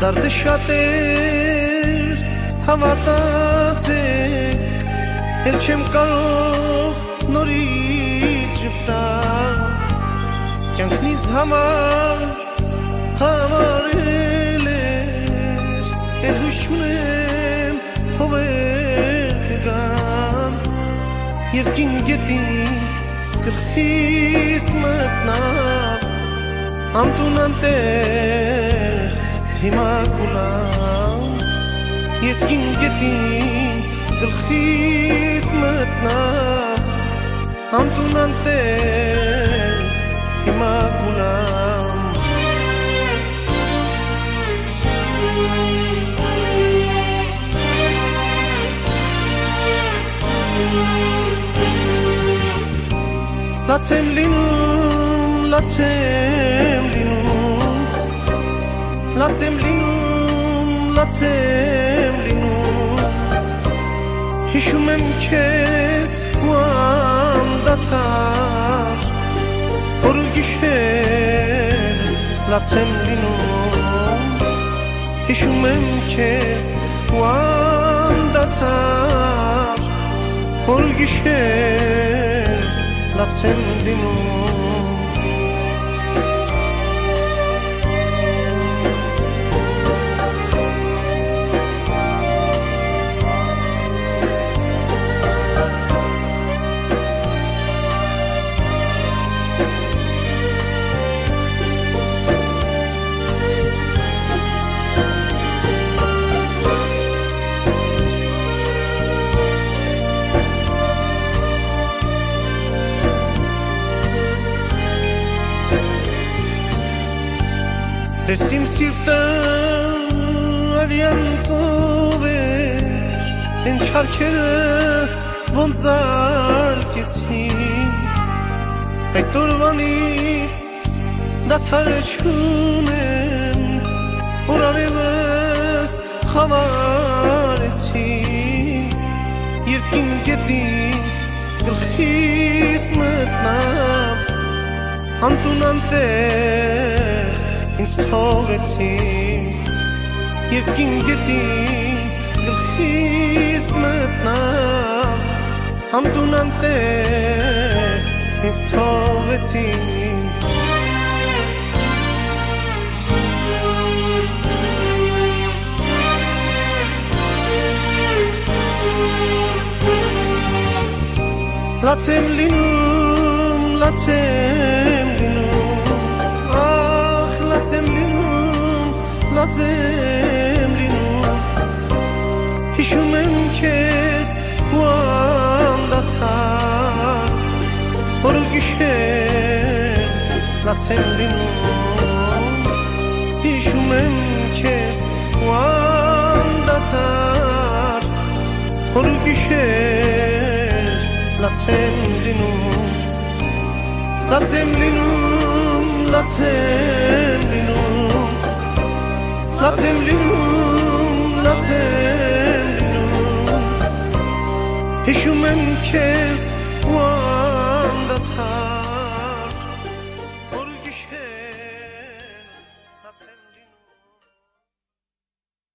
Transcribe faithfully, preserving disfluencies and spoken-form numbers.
Դարդը շատ էր հավատացեք, էլ չեմ կարող նորից ժպտալ, կյանքնից համար համարել էր, էլ հույս չունեմ հովեր կգան, երկին գետին գլխիս մտնավ, անտուն անտեղ հիմա կուլամ, երկին գետին գլխիս մտնավ, անտուն անտեղ հիմա կուլամ. Լացեմ լինում, լացեմ լինում, լացեմ լինում, լացեմ լինում, հիշում եմ քեզ ու անդադար, օր ու գիշեր լացեմ լինում, հիշում եմ քեզ ու անդադար, օր ու գիշեր լացեմ լինում. Դες իմ սիրտը արյանցով էր, են չարքերը ոնց զարկեցին, այդ օրվանից դադար չունեմ, որ արևս խավարեցին, երկին գետին գլխիս մտնավ, անտուն անտեղ ինձ թողեցին, երկին գետին գլխիս մտնավ, անտուն անտեղ ինձ թողեցին. Լացեմ լինում, լացեմ լինում, ախ լացեմ լինում, լացեմ լինում, հիշում եմ քեզ ու անդադար, օր ու գիշեր լացեմ լինում, հիշում եմ քեզ ու անդադար, օր ու գիշեր լացեմ լինում, լացեմ լինում, լացեմ լինում, լացեմ լինում, լացեմ լինում, հիշում եմ քեզ